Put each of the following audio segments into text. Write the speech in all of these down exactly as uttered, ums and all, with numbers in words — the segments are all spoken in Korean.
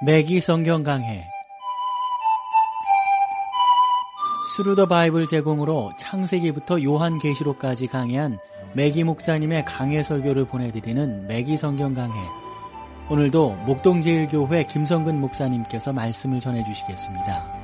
매기 성경 강해 스루 더 바이블 제공으로 창세기부터 요한계시록까지 강해한 매기 목사님의 강해 설교를 보내드리는 매기 성경 강해. 오늘도 목동제일교회 김성근 목사님께서 말씀을 전해주시겠습니다.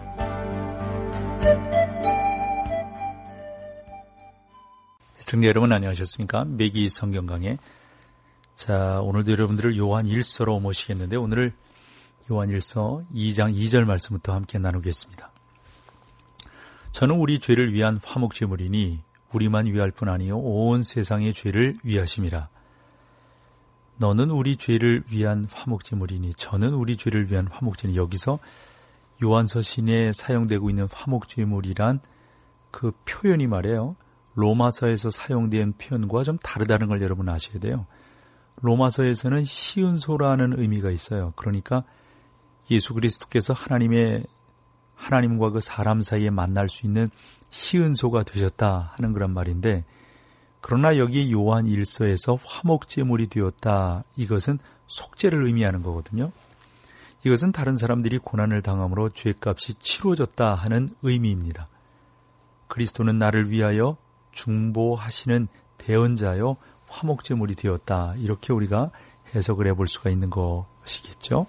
시청자 여러분 안녕하셨습니까? 매기 성경 강해. 자, 오늘도 여러분들을 요한 일서로 모시겠는데 오늘 요한 일서 이 장 이 절 말씀부터 함께 나누겠습니다. 저는 우리 죄를 위한 화목제물이니 우리만 위할 뿐 아니요 온 세상의 죄를 위하심이라. 너는 우리 죄를 위한 화목제물이니 저는 우리 죄를 위한 화목제물이니. 여기서 요한서 시내에 사용되고 있는 화목제물이란 그 표현이 말이에요. 로마서에서 사용된 표현과 좀 다르다는 걸 여러분 아셔야 돼요. 로마서에서는 시은소라는 의미가 있어요. 그러니까 예수 그리스도께서 하나님의 하나님과 그 사람 사이에 만날 수 있는 시은소가 되셨다 하는 그런 말인데, 그러나 여기 요한 일서에서 화목제물이 되었다, 이것은 속죄를 의미하는 거거든요. 이것은 다른 사람들이 고난을 당함으로 죄값이 치러졌다 하는 의미입니다. 그리스도는 나를 위하여 중보하시는 대언자요 화목제물이 되었다, 이렇게 우리가 해석을 해볼 수가 있는 것이겠죠.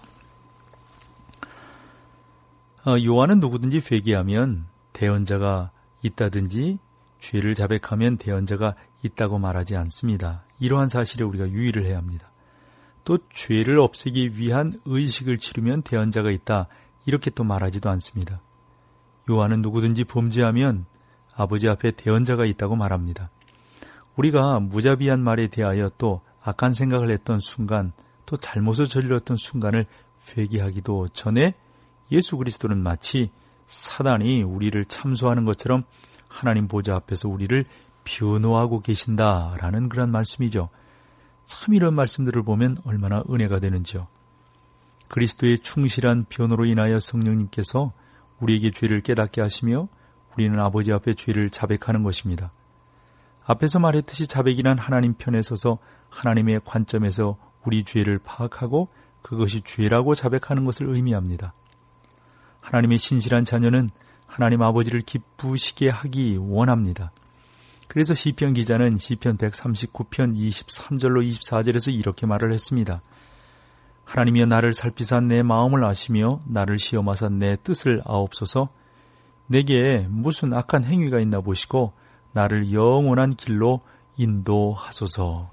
어, 요한은 누구든지 회개하면 대언자가 있다든지 죄를 자백하면 대언자가 있다고 말하지 않습니다. 이러한 사실에 우리가 유의를 해야 합니다. 또 죄를 없애기 위한 의식을 치르면 대언자가 있다, 이렇게 또 말하지도 않습니다. 요한은 누구든지 범죄하면 아버지 앞에 대언자가 있다고 말합니다. 우리가 무자비한 말에 대하여 또 악한 생각을 했던 순간, 또 잘못을 저질렀던 순간을 회개하기도 전에 예수 그리스도는 마치 사단이 우리를 참소하는 것처럼 하나님 보좌 앞에서 우리를 변호하고 계신다라는 그런 말씀이죠. 참 이런 말씀들을 보면 얼마나 은혜가 되는지요. 그리스도의 충실한 변호로 인하여 성령님께서 우리에게 죄를 깨닫게 하시며 우리는 아버지 앞에 죄를 자백하는 것입니다. 앞에서 말했듯이 자백이란 하나님 편에 서서 하나님의 관점에서 우리 죄를 파악하고 그것이 죄라고 자백하는 것을 의미합니다. 하나님의 신실한 자녀는 하나님 아버지를 기쁘시게 하기 원합니다. 그래서 시편 기자는 시편 백삼십구 편 이십삼 절로 이십사 절에서 이렇게 말을 했습니다. 하나님이여 나를 살피사 내 마음을 아시며 나를 시험하사 내 뜻을 아옵소서. 내게 무슨 악한 행위가 있나 보시고 나를 영원한 길로 인도하소서.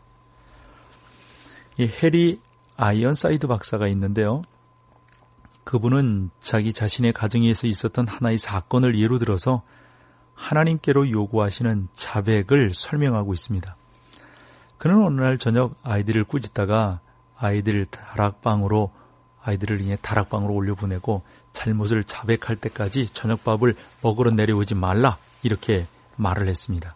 이 해리 아이언사이드 박사가 있는데요. 그분은 자기 자신의 가정에서 있었던 하나의 사건을 예로 들어서 하나님께로 요구하시는 자백을 설명하고 있습니다. 그는 어느 날 저녁 아이들을 꾸짖다가 아이들 다락방으로 아이들을 그냥 다락방으로 올려보내고 잘못을 자백할 때까지 저녁밥을 먹으러 내려오지 말라, 이렇게 말을 했습니다.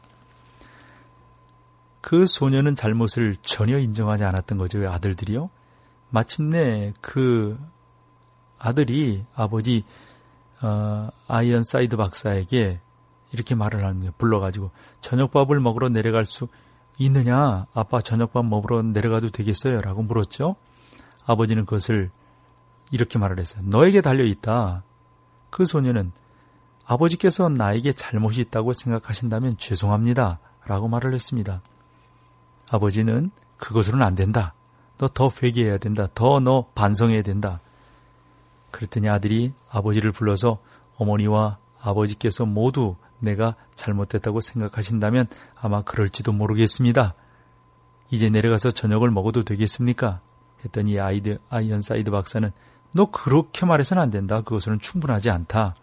그 소녀는 잘못을 전혀 인정하지 않았던 거죠. 아들들이요. 마침내 그 아들이 아버지 어, 아이언사이드 박사에게 이렇게 말을 하는 거예요. 불러가지고 저녁밥을 먹으러 내려갈 수 있느냐? 아빠 저녁밥 먹으러 내려가도 되겠어요? 라고 물었죠. 아버지는 그것을 이렇게 말을 했어요. 너에게 달려있다. 그 소녀는 아버지께서 나에게 잘못이 있다고 생각하신다면 죄송합니다, 라고 말을 했습니다. 아버지는 그것으로는 안 된다. 너 더 회개해야 된다. 더 너 반성해야 된다. 그랬더니 아들이 아버지를 불러서 어머니와 아버지께서 모두 내가 잘못됐다고 생각하신다면 아마 그럴지도 모르겠습니다. 이제 내려가서 저녁을 먹어도 되겠습니까? 했더니 아이드, 아이언사이드 박사는 너 그렇게 말해서는 안 된다. 그것은 충분하지 않다.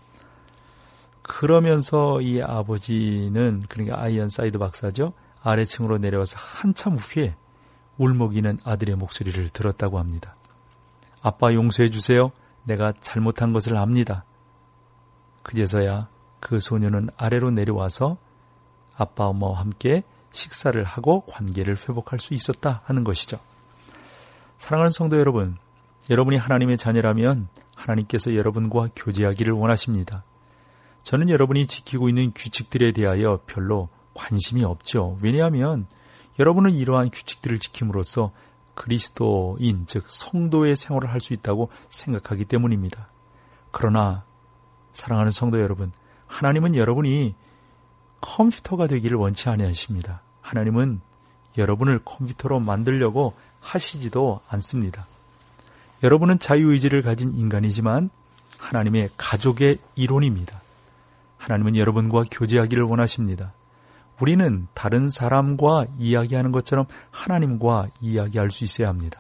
그러면서 이 아버지는, 그러니까 아이언사이드 박사죠, 아래층으로 내려와서 한참 후에 울먹이는 아들의 목소리를 들었다고 합니다. 아빠 용서해 주세요. 내가 잘못한 것을 압니다. 그제서야 그 소녀는 아래로 내려와서 아빠 엄마와 함께 식사를 하고 관계를 회복할 수 있었다 하는 것이죠. 사랑하는 성도 여러분, 여러분이 하나님의 자녀라면 하나님께서 여러분과 교제하기를 원하십니다. 저는 여러분이 지키고 있는 규칙들에 대하여 별로 관심이 없죠. 왜냐하면 여러분은 이러한 규칙들을 지킴으로써 그리스도인, 즉 성도의 생활을 할 수 있다고 생각하기 때문입니다. 그러나 사랑하는 성도 여러분, 하나님은 여러분이 컴퓨터가 되기를 원치 아니하십니다. 하나님은 여러분을 컴퓨터로 만들려고 하시지도 않습니다. 여러분은 자유의지를 가진 인간이지만 하나님의 가족의 일원입니다. 하나님은 여러분과 교제하기를 원하십니다. 우리는 다른 사람과 이야기하는 것처럼 하나님과 이야기할 수 있어야 합니다.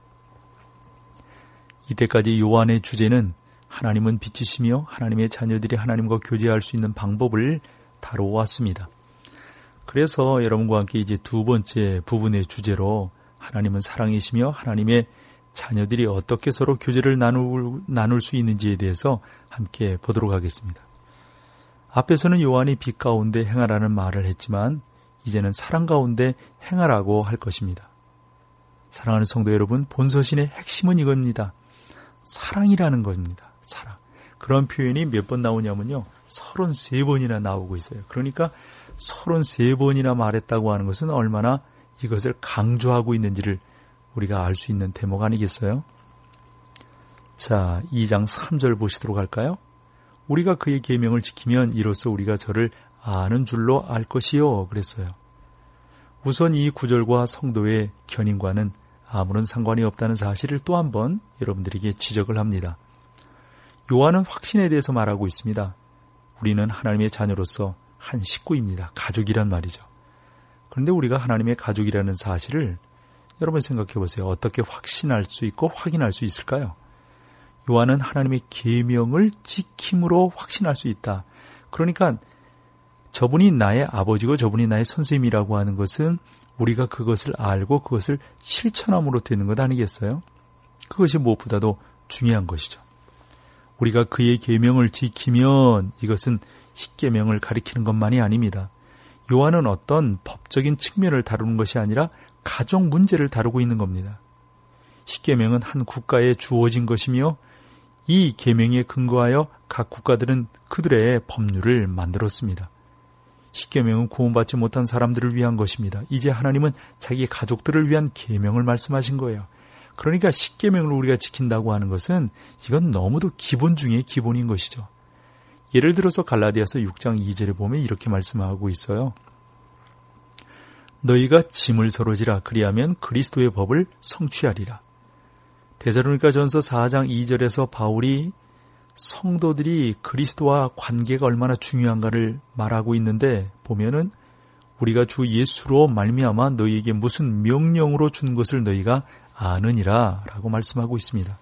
이때까지 요한의 주제는 하나님은 빛이시며 하나님의 자녀들이 하나님과 교제할 수 있는 방법을 다루어왔습니다. 그래서 여러분과 함께 이제 두 번째 부분의 주제로 하나님은 사랑이시며 하나님의 자녀들이 어떻게 서로 교제를 나눌, 나눌 수 있는지에 대해서 함께 보도록 하겠습니다. 앞에서는 요한이 빛 가운데 행하라는 말을 했지만 이제는 사랑 가운데 행하라고 할 것입니다. 사랑하는 성도 여러분, 본서신의 핵심은 이겁니다. 사랑이라는 겁니다. 사랑. 그런 표현이 몇 번 나오냐면요. 서른세 번이나 나오고 있어요. 그러니까 서른세 번이나 말했다고 하는 것은 얼마나 이것을 강조하고 있는지를 우리가 알 수 있는 대목 아니겠어요? 자, 이 장 삼 절 보시도록 할까요? 우리가 그의 계명을 지키면 이로써 우리가 저를 아는 줄로 알 것이요. 그랬어요. 우선 이 구절과 성도의 견인과는 아무런 상관이 없다는 사실을 또 한 번 여러분들에게 지적을 합니다. 요한은 확신에 대해서 말하고 있습니다. 우리는 하나님의 자녀로서 한 식구입니다. 가족이란 말이죠. 그런데 우리가 하나님의 가족이라는 사실을 여러분 생각해 보세요. 어떻게 확신할 수 있고 확인할 수 있을까요? 요한은 하나님의 계명을 지킴으로 확신할 수 있다. 그러니까 저분이 나의 아버지고 저분이 나의 선생님이라고 하는 것은 우리가 그것을 알고 그것을 실천함으로 되는 것 아니겠어요? 그것이 무엇보다도 중요한 것이죠. 우리가 그의 계명을 지키면 이것은 십계명을 가리키는 것만이 아닙니다. 요한은 어떤 법적인 측면을 다루는 것이 아니라 가정 문제를 다루고 있는 겁니다. 십계명은 한 국가에 주어진 것이며 이 계명에 근거하여 각 국가들은 그들의 법률을 만들었습니다. 십계명은 구원받지 못한 사람들을 위한 것입니다. 이제 하나님은 자기 가족들을 위한 계명을 말씀하신 거예요. 그러니까 십계명을 우리가 지킨다고 하는 것은 이건 너무도 기본 중에 기본인 것이죠. 예를 들어서 갈라디아서 육 장 이 절에 보면 이렇게 말씀하고 있어요. 너희가 짐을 서로지라 그리하면 그리스도의 법을 성취하리라. 데살로니가 전서 사 장 이 절에서 바울이 성도들이 그리스도와 관계가 얼마나 중요한가를 말하고 있는데 보면은 우리가 주 예수로 말미암아 너희에게 무슨 명령으로 준 것을 너희가 아느니라 라고 말씀하고 있습니다.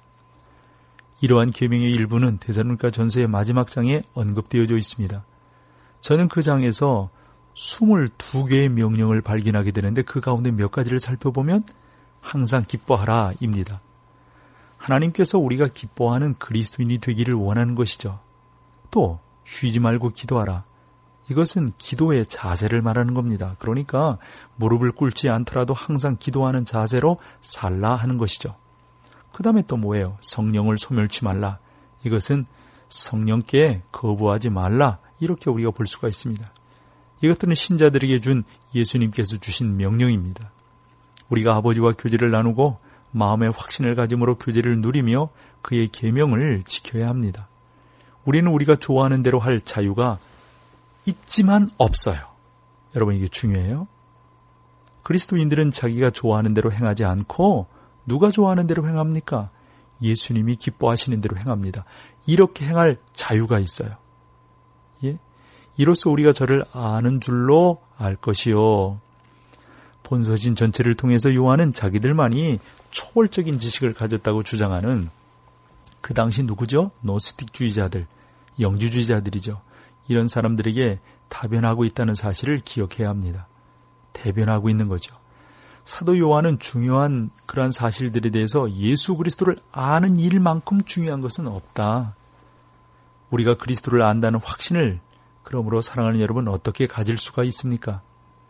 이러한 계명의 일부는 데살로니가 전서의 마지막 장에 언급되어져 있습니다. 저는 그 장에서 스물두 개의 명령을 발견하게 되는데 그 가운데 몇 가지를 살펴보면 항상 기뻐하라 입니다. 하나님께서 우리가 기뻐하는 그리스도인이 되기를 원하는 것이죠. 또 쉬지 말고 기도하라. 이것은 기도의 자세를 말하는 겁니다. 그러니까 무릎을 꿇지 않더라도 항상 기도하는 자세로 살라 하는 것이죠. 그 다음에 또 뭐예요? 성령을 소멸치 말라. 이것은 성령께 거부하지 말라. 이렇게 우리가 볼 수가 있습니다. 이것들은 신자들에게 준 예수님께서 주신 명령입니다. 우리가 아버지와 교제를 나누고 마음의 확신을 가짐으로 교제를 누리며 그의 계명을 지켜야 합니다. 우리는 우리가 좋아하는 대로 할 자유가 있지만 없어요. 여러분 이게 중요해요. 그리스도인들은 자기가 좋아하는 대로 행하지 않고 누가 좋아하는 대로 행합니까? 예수님이 기뻐하시는 대로 행합니다. 이렇게 행할 자유가 있어요. 예? 이로써 우리가 저를 아는 줄로 알 것이요. 본서신 전체를 통해서 요한은 자기들만이 초월적인 지식을 가졌다고 주장하는 그 당시 누구죠? 노스틱주의자들, 영주주의자들이죠. 이런 사람들에게 다변하고 있다는 사실을 기억해야 합니다. 대변하고 있는 거죠. 사도 요한은 중요한 그러한 사실들에 대해서 예수 그리스도를 아는 일만큼 중요한 것은 없다. 우리가 그리스도를 안다는 확신을 그러므로 사랑하는 여러분 어떻게 가질 수가 있습니까?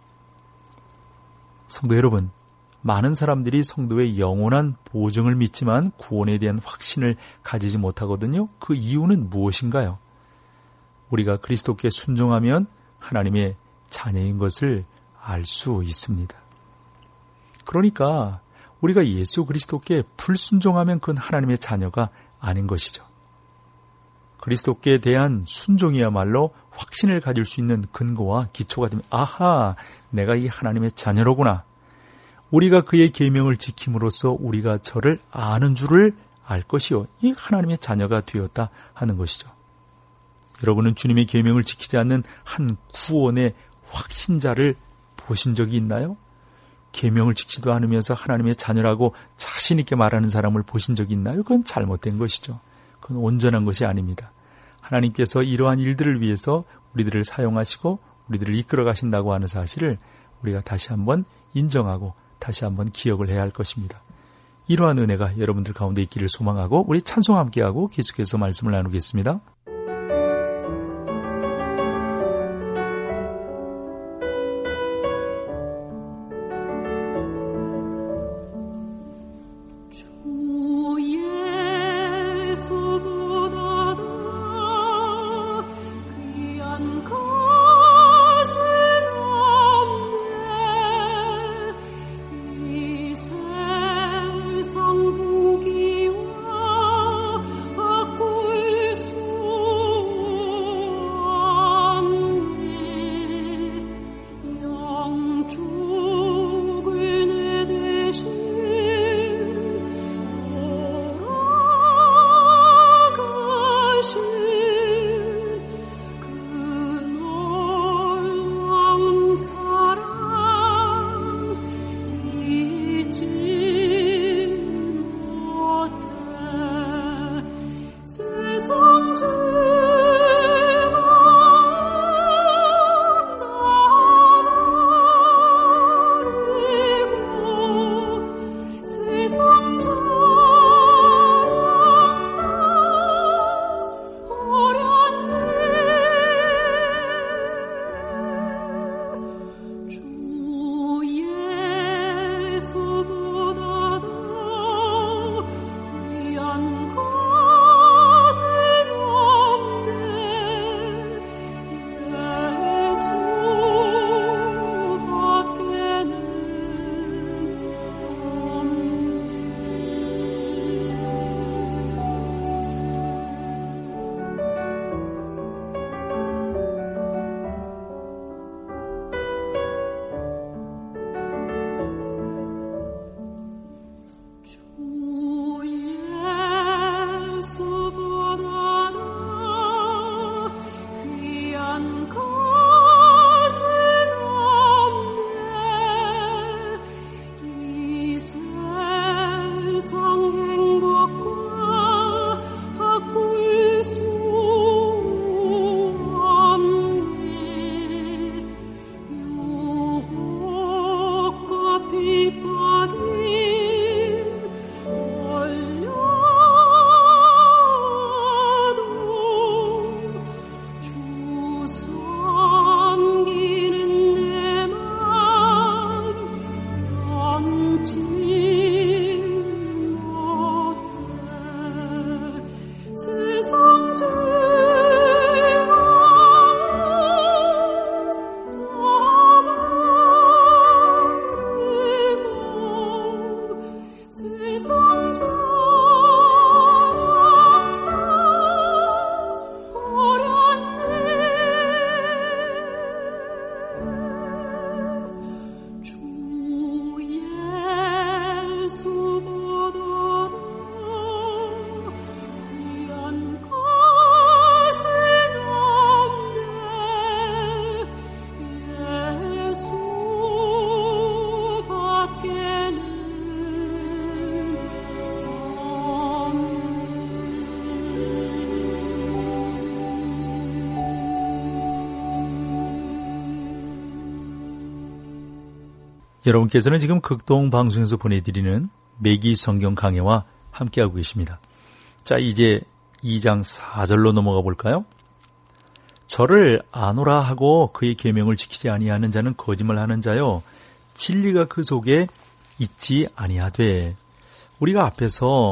성도 여러분, 많은 사람들이 성도의 영원한 보증을 믿지만 구원에 대한 확신을 가지지 못하거든요. 그 이유는 무엇인가요? 우리가 그리스도께 순종하면 하나님의 자녀인 것을 알 수 있습니다. 그러니까 우리가 예수 그리스도께 불순종하면 그건 하나님의 자녀가 아닌 것이죠. 그리스도께 대한 순종이야말로 확신을 가질 수 있는 근거와 기초가 되면 아하, 내가 이 하나님의 자녀로구나. 우리가 그의 계명을 지킴으로써 우리가 저를 아는 줄을 알 것이요, 이 하나님의 자녀가 되었다 하는 것이죠. 여러분은 주님의 계명을 지키지 않는 한 구원의 확신자를 보신 적이 있나요? 계명을 지키지도 않으면서 하나님의 자녀라고 자신 있게 말하는 사람을 보신 적이 있나요? 그건 잘못된 것이죠. 그건 온전한 것이 아닙니다. 하나님께서 이러한 일들을 위해서 우리들을 사용하시고 우리들을 이끌어 가신다고 하는 사실을 우리가 다시 한번 인정하고 다시 한번 기억을 해야 할 것입니다. 이러한 은혜가 여러분들 가운데 있기를 소망하고 우리 찬송 함께하고 계속해서 말씀을 나누겠습니다. 여러분께서는 지금 극동방송에서 보내드리는 매기 성경 강해와 함께하고 계십니다. 자, 이제 이 장 사 절로 넘어가 볼까요? 저를 아노라 하고 그의 계명을 지키지 아니하는 자는 거짓말하는 자요, 진리가 그 속에 있지 아니하되. 우리가 앞에서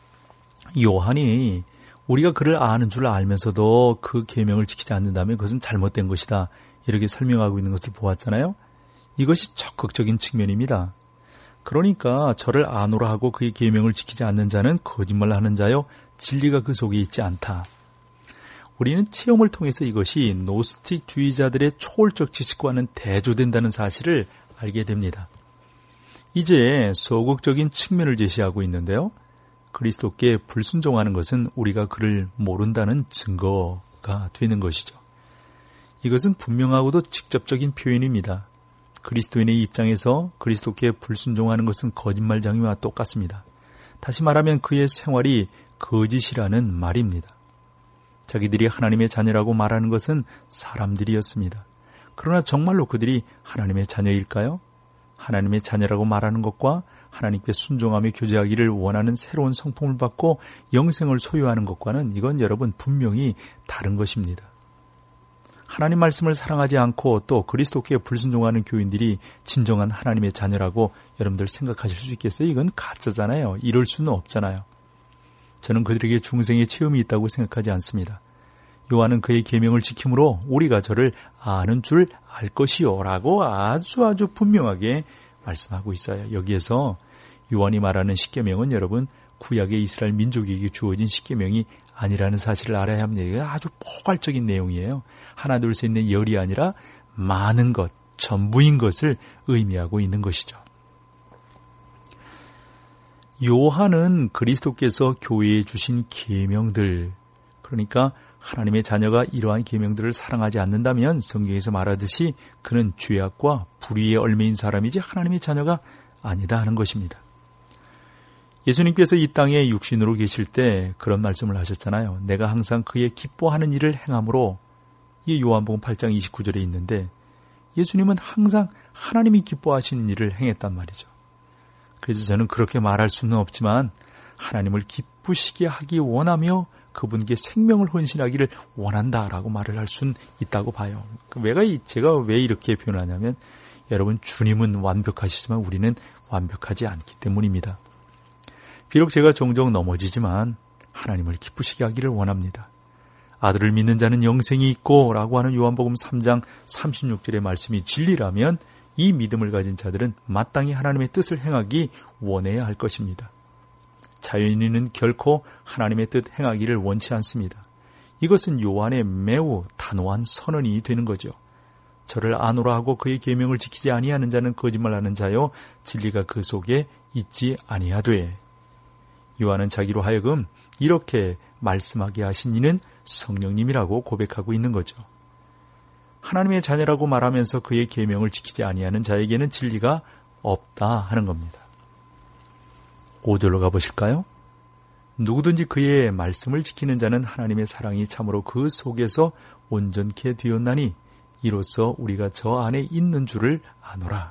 요한이 우리가 그를 아는 줄 알면서도 그 계명을 지키지 않는다면 그것은 잘못된 것이다, 이렇게 설명하고 있는 것을 보았잖아요. 이것이 적극적인 측면입니다. 그러니까 저를 아노라 하고 그의 계명을 지키지 않는 자는 거짓말하는 자요 진리가 그 속에 있지 않다. 우리는 체험을 통해서 이것이 노스틱주의자들의 초월적 지식과는 대조된다는 사실을 알게 됩니다. 이제 소극적인 측면을 제시하고 있는데요. 그리스도께 불순종하는 것은 우리가 그를 모른다는 증거가 되는 것이죠. 이것은 분명하고도 직접적인 표현입니다. 그리스도인의 입장에서 그리스도께 불순종하는 것은 거짓말장애와 똑같습니다. 다시 말하면 그의 생활이 거짓이라는 말입니다. 자기들이 하나님의 자녀라고 말하는 것은 사람들이었습니다. 그러나 정말로 그들이 하나님의 자녀일까요? 하나님의 자녀라고 말하는 것과 하나님께 순종하며 교제하기를 원하는 새로운 성품을 받고 영생을 소유하는 것과는 이건 여러분 분명히 다른 것입니다. 하나님 말씀을 사랑하지 않고 또 그리스도께 불순종하는 교인들이 진정한 하나님의 자녀라고 여러분들 생각하실 수 있겠어요? 이건 가짜잖아요. 이럴 수는 없잖아요. 저는 그들에게 중생의 체험이 있다고 생각하지 않습니다. 요한은 그의 계명을 지킴으로 우리가 저를 아는 줄 알 것이요 라고 아주 아주 분명하게 말씀하고 있어요. 여기에서 요한이 말하는 십계명은 여러분 구약의 이스라엘 민족에게 주어진 십계명이 아니라는 사실을 알아야 합니다. 이게 아주 포괄적인 내용이에요. 하나 둘 셋 넷 열이 아니라 많은 것, 전부인 것을 의미하고 있는 것이죠. 요한은 그리스도께서 교회에 주신 계명들, 그러니까 하나님의 자녀가 이러한 계명들을 사랑하지 않는다면 성경에서 말하듯이 그는 죄악과 불의에 얽매인 사람이지 하나님의 자녀가 아니다 하는 것입니다. 예수님께서 이 땅에 육신으로 계실 때 그런 말씀을 하셨잖아요. 내가 항상 그의 기뻐하는 일을 행함으로, 이게 요한복음 팔 장 이십구 절에 있는데 예수님은 항상 하나님이 기뻐하시는 일을 행했단 말이죠. 그래서 저는 그렇게 말할 수는 없지만 하나님을 기쁘시게 하기 원하며 그분께 생명을 헌신하기를 원한다라고 말을 할 수는 있다고 봐요. 왜가 제가 왜 이렇게 표현하냐면 여러분 주님은 완벽하시지만 우리는 완벽하지 않기 때문입니다. 비록 제가 종종 넘어지지만 하나님을 기쁘시게 하기를 원합니다. 아들을 믿는 자는 영생이 있고 라고 하는 요한복음 삼 장 삼십육 절의 말씀이 진리라면 이 믿음을 가진 자들은 마땅히 하나님의 뜻을 행하기 원해야 할 것입니다. 자연인은 결코 하나님의 뜻 행하기를 원치 않습니다. 이것은 요한의 매우 단호한 선언이 되는 거죠. 저를 아노라 하고 그의 계명을 지키지 아니하는 자는 거짓말하는 자요 진리가 그 속에 있지 아니하되. 요한은 자기로 하여금 이렇게 말씀하게 하신 이는 성령님이라고 고백하고 있는 거죠. 하나님의 자녀라고 말하면서 그의 계명을 지키지 아니하는 자에게는 진리가 없다 하는 겁니다. 오 절로 가보실까요? 누구든지 그의 말씀을 지키는 자는 하나님의 사랑이 참으로 그 속에서 온전케 되었나니 이로써 우리가 저 안에 있는 줄을 아노라.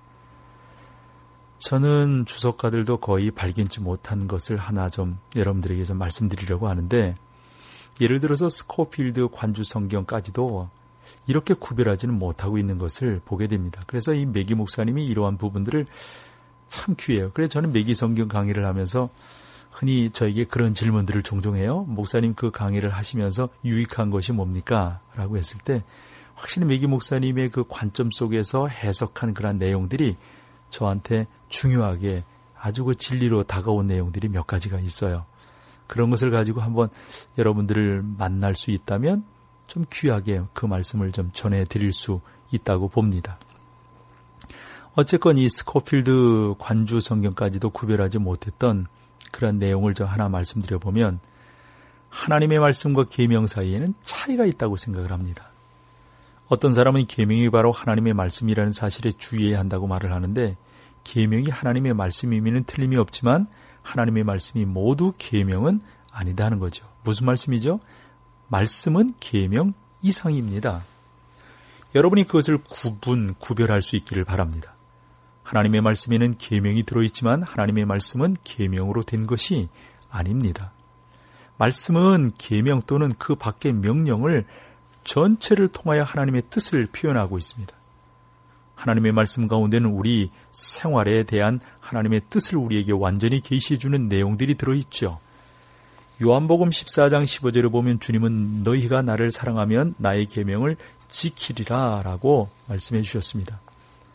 저는 주석가들도 거의 발견치 못한 것을 하나 좀 여러분들에게 좀 말씀드리려고 하는데, 예를 들어서 스코필드 관주 성경까지도 이렇게 구별하지는 못하고 있는 것을 보게 됩니다. 그래서 이 매기 목사님이 이러한 부분들을 참 귀해요. 그래서 저는 매기 성경 강의를 하면서 흔히 저에게 그런 질문들을 종종 해요. 목사님 그 강의를 하시면서 유익한 것이 뭡니까? 라고 했을 때 확실히 매기 목사님의 그 관점 속에서 해석한 그런 내용들이 저한테 중요하게 아주 그 진리로 다가온 내용들이 몇 가지가 있어요. 그런 것을 가지고 한번 여러분들을 만날 수 있다면 좀 귀하게 그 말씀을 좀 전해드릴 수 있다고 봅니다. 어쨌건 이 스코필드 관주 성경까지도 구별하지 못했던 그런 내용을 저 하나 말씀드려보면 하나님의 말씀과 계명 사이에는 차이가 있다고 생각을 합니다. 어떤 사람은 계명이 바로 하나님의 말씀이라는 사실에 주의해야 한다고 말을 하는데, 계명이 하나님의 말씀이면 틀림이 없지만 하나님의 말씀이 모두 계명은 아니다 하는 거죠. 무슨 말씀이죠? 말씀은 계명 이상입니다. 여러분이 그것을 구분, 구별할 수 있기를 바랍니다. 하나님의 말씀에는 계명이 들어있지만 하나님의 말씀은 계명으로 된 것이 아닙니다. 말씀은 계명 또는 그 밖의 명령을 전체를 통하여 하나님의 뜻을 표현하고 있습니다. 하나님의 말씀 가운데는 우리 생활에 대한 하나님의 뜻을 우리에게 완전히 계시해 주는 내용들이 들어있죠. 요한복음 십사 장 십오 절에 보면 주님은 너희가 나를 사랑하면 나의 계명을 지키리라 라고 말씀해 주셨습니다.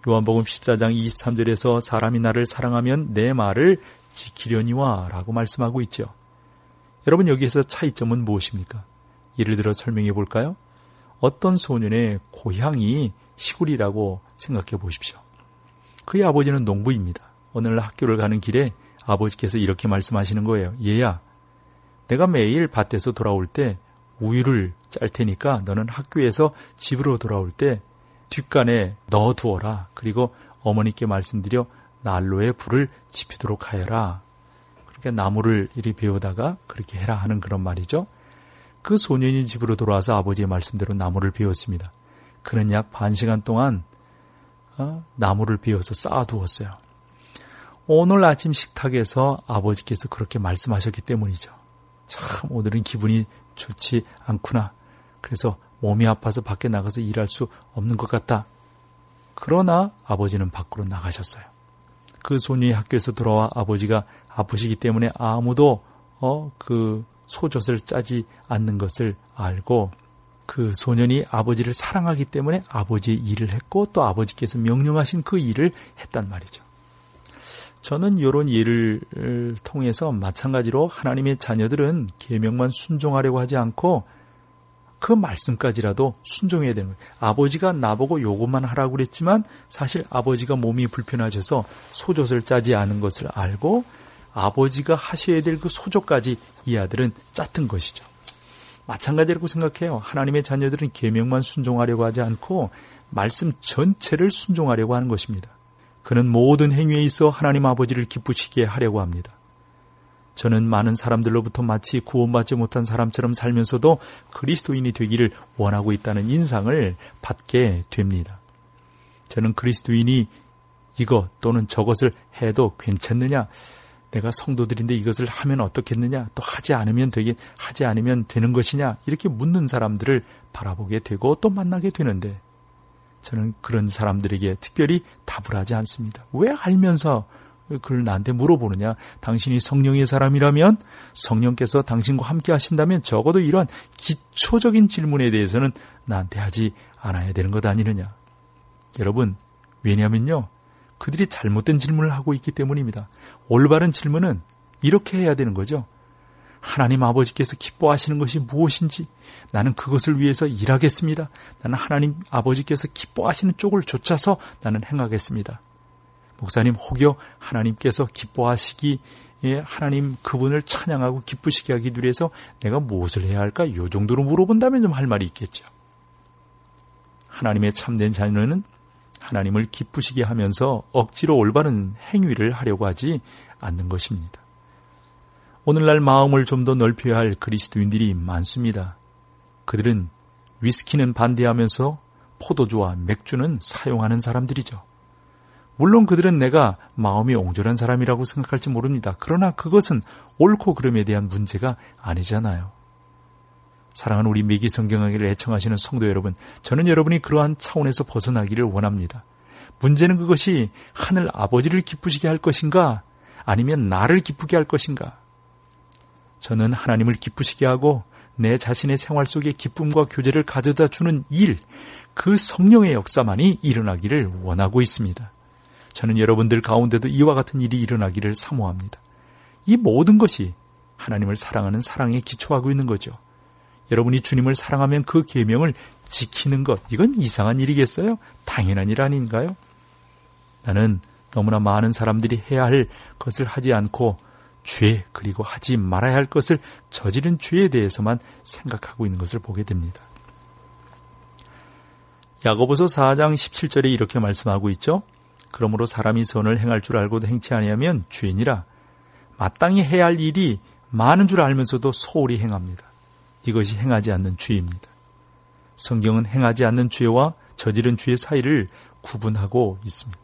요한복음 십사 장 이십삼 절에서 사람이 나를 사랑하면 내 말을 지키려니와 라고 말씀하고 있죠. 여러분, 여기에서 차이점은 무엇입니까? 예를 들어 설명해 볼까요? 어떤 소년의 고향이 시골이라고 생각해 보십시오. 그의 아버지는 농부입니다. 어느 날 학교를 가는 길에 아버지께서 이렇게 말씀하시는 거예요. 얘야, 내가 매일 밭에서 돌아올 때 우유를 짤 테니까 너는 학교에서 집으로 돌아올 때 뒷간에 넣어두어라. 그리고 어머니께 말씀드려 난로에 불을 지피도록 하여라. 그렇게 나무를 이리 베우다가 그렇게 해라 하는 그런 말이죠. 그 소년이 집으로 돌아와서 아버지의 말씀대로 나무를 베었습니다. 그는 약 반 시간 동안 어, 나무를 베어서 쌓아두었어요. 오늘 아침 식탁에서 아버지께서 그렇게 말씀하셨기 때문이죠. 참 오늘은 기분이 좋지 않구나. 그래서 몸이 아파서 밖에 나가서 일할 수 없는 것 같다. 그러나 아버지는 밖으로 나가셨어요. 그 소년이 학교에서 돌아와 아버지가 아프시기 때문에 아무도 어, 그 소젖을 짜지 않는 것을 알고 그 소년이 아버지를 사랑하기 때문에 아버지의 일을 했고 또 아버지께서 명령하신 그 일을 했단 말이죠. 저는 이런 예를 통해서 마찬가지로 하나님의 자녀들은 계명만 순종하려고 하지 않고 그 말씀까지라도 순종해야 되는 거예요. 아버지가 나보고 요것만 하라고 그랬지만 사실 아버지가 몸이 불편하셔서 소젖을 짜지 않은 것을 알고 아버지가 하셔야 될 그 소젖까지 이 아들은 짰던 것이죠. 마찬가지라고 생각해요. 하나님의 자녀들은 계명만 순종하려고 하지 않고 말씀 전체를 순종하려고 하는 것입니다. 그는 모든 행위에 있어 하나님 아버지를 기쁘시게 하려고 합니다. 저는 많은 사람들로부터 마치 구원받지 못한 사람처럼 살면서도 그리스도인이 되기를 원하고 있다는 인상을 받게 됩니다. 저는 그리스도인이 이것 또는 저것을 해도 괜찮느냐? 내가 성도들인데 이것을 하면 어떻겠느냐? 또 하지 않으면 되게 하지 않으면 되는 것이냐? 이렇게 묻는 사람들을 바라보게 되고 또 만나게 되는데 저는 그런 사람들에게 특별히 답을 하지 않습니다. 왜 알면서 그걸 나한테 물어보느냐? 당신이 성령의 사람이라면 성령께서 당신과 함께 하신다면 적어도 이러한 기초적인 질문에 대해서는 나한테 하지 않아야 되는 것 아니느냐? 여러분, 왜냐면요. 그들이 잘못된 질문을 하고 있기 때문입니다. 올바른 질문은 이렇게 해야 되는 거죠. 하나님 아버지께서 기뻐하시는 것이 무엇인지 나는 그것을 위해서 일하겠습니다. 나는 하나님 아버지께서 기뻐하시는 쪽을 쫓아서 나는 행하겠습니다. 목사님, 혹여 하나님께서 기뻐하시기 하나님 그분을 찬양하고 기쁘시게 하기 위해서 내가 무엇을 해야 할까? 이 정도로 물어본다면 좀 할 말이 있겠죠. 하나님의 참된 자녀는 하나님을 기쁘시게 하면서 억지로 올바른 행위를 하려고 하지 않는 것입니다. 오늘날 마음을 좀 더 넓혀야 할 그리스도인들이 많습니다. 그들은 위스키는 반대하면서 포도주와 맥주는 사용하는 사람들이죠. 물론 그들은 내가 마음이 옹졸한 사람이라고 생각할지 모릅니다. 그러나 그것은 옳고 그름에 대한 문제가 아니잖아요. 사랑하는 우리 매기 성경하기를 애청하시는 성도 여러분, 저는 여러분이 그러한 차원에서 벗어나기를 원합니다. 문제는 그것이 하늘 아버지를 기쁘시게 할 것인가 아니면 나를 기쁘게 할 것인가. 저는 하나님을 기쁘시게 하고 내 자신의 생활 속에 기쁨과 교제를 가져다 주는 일, 그 성령의 역사만이 일어나기를 원하고 있습니다. 저는 여러분들 가운데도 이와 같은 일이 일어나기를 사모합니다. 이 모든 것이 하나님을 사랑하는 사랑에 기초하고 있는 거죠. 여러분이 주님을 사랑하면 그 계명을 지키는 것, 이건 이상한 일이겠어요? 당연한 일 아닌가요? 나는 너무나 많은 사람들이 해야 할 것을 하지 않고 죄, 그리고 하지 말아야 할 것을 저지른 죄에 대해서만 생각하고 있는 것을 보게 됩니다. 야고보서 사 장 십칠 절에 이렇게 말씀하고 있죠. 그러므로 사람이 선을 행할 줄 알고도 행치 아니하면 죄니라. 마땅히 해야 할 일이 많은 줄 알면서도 소홀히 행합니다. 이것이 행하지 않는 죄입니다. 성경은 행하지 않는 죄와 저지른 죄 사이를 구분하고 있습니다.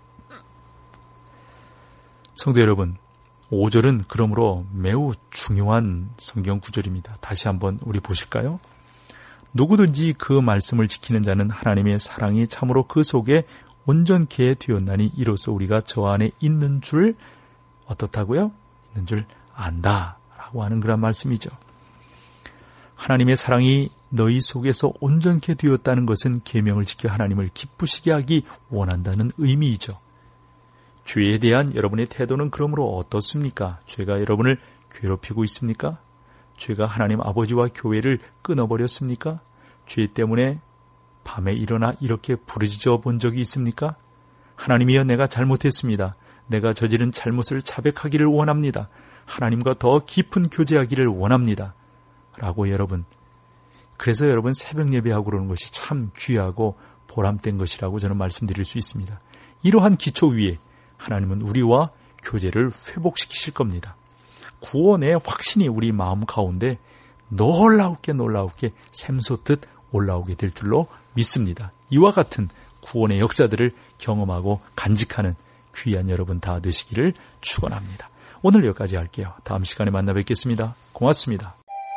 성도 여러분, 오 절은 그러므로 매우 중요한 성경 구절입니다. 다시 한번 우리 보실까요? 누구든지 그 말씀을 지키는 자는 하나님의 사랑이 참으로 그 속에 온전케 되었나니 이로써 우리가 저 안에 있는 줄 어떻다고요? 있는 줄 안다라고 하는 그런 말씀이죠. 하나님의 사랑이 너희 속에서 온전케 되었다는 것은 계명을 지켜 하나님을 기쁘시게 하기 원한다는 의미이죠. 죄에 대한 여러분의 태도는 그러므로 어떻습니까? 죄가 여러분을 괴롭히고 있습니까? 죄가 하나님 아버지와 교회를 끊어버렸습니까? 죄 때문에 밤에 일어나 이렇게 부르짖어 본 적이 있습니까? 하나님이여, 내가 잘못했습니다. 내가 저지른 잘못을 자백하기를 원합니다. 하나님과 더 깊은 교제하기를 원합니다. 라고 여러분, 그래서 여러분 새벽 예배하고 그러는 것이 참 귀하고 보람된 것이라고 저는 말씀드릴 수 있습니다. 이러한 기초 위에 하나님은 우리와 교제를 회복시키실 겁니다. 구원의 확신이 우리 마음 가운데 놀라우게 놀라우게 샘솟듯 올라오게 될 줄로 믿습니다. 이와 같은 구원의 역사들을 경험하고 간직하는 귀한 여러분 다 되시기를 축원합니다. 오늘 여기까지 할게요. 다음 시간에 만나 뵙겠습니다. 고맙습니다.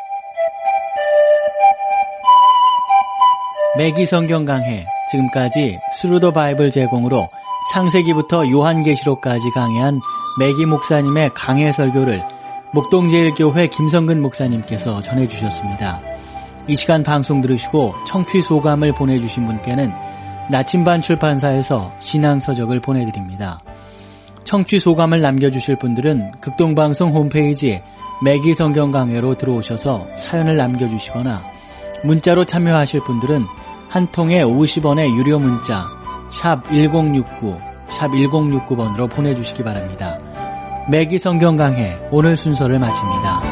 매기 성경 강해, 지금까지 스루 더 바이블 제공으로 창세기부터 요한계시록까지 강해한 매기 목사님의 강해 설교를 목동제일교회 김성근 목사님께서 전해주셨습니다. 이 시간 방송 들으시고 청취 소감을 보내주신 분께는 나침반 출판사에서 신앙서적을 보내드립니다. 청취 소감을 남겨주실 분들은 극동방송 홈페이지에 매기 성경 강해로 들어오셔서 사연을 남겨주시거나 문자로 참여하실 분들은 한 통에 오십 원의 유료 문자 샵 일공육구, 샵 일공육구 번으로 보내주시기 바랍니다. 매기 성경 강해 오늘 순서를 마칩니다.